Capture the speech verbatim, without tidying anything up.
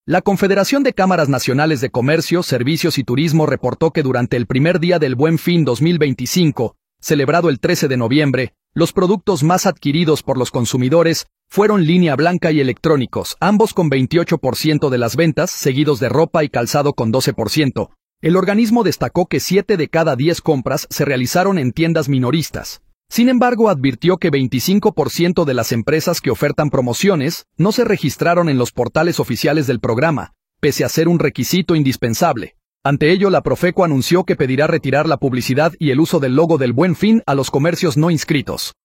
La Confederación de Cámaras Nacionales de Comercio, Servicios y Turismo reportó que durante el primer día del Buen Fin dos mil veinticinco, celebrado el trece de noviembre, los productos más adquiridos por los consumidores fueron línea blanca y electrónicos, ambos con veintiocho por ciento de las ventas, seguidos de ropa y calzado con doce por ciento. El organismo destacó que siete de cada diez compras se realizaron en tiendas minoristas. Sin embargo, advirtió que veinticinco por ciento de las empresas que ofertan promociones no se registraron en los portales oficiales del programa, pese a ser un requisito indispensable. Ante ello, la Profeco anunció que pedirá retirar la publicidad y el uso del logo del Buen Fin a los comercios no inscritos.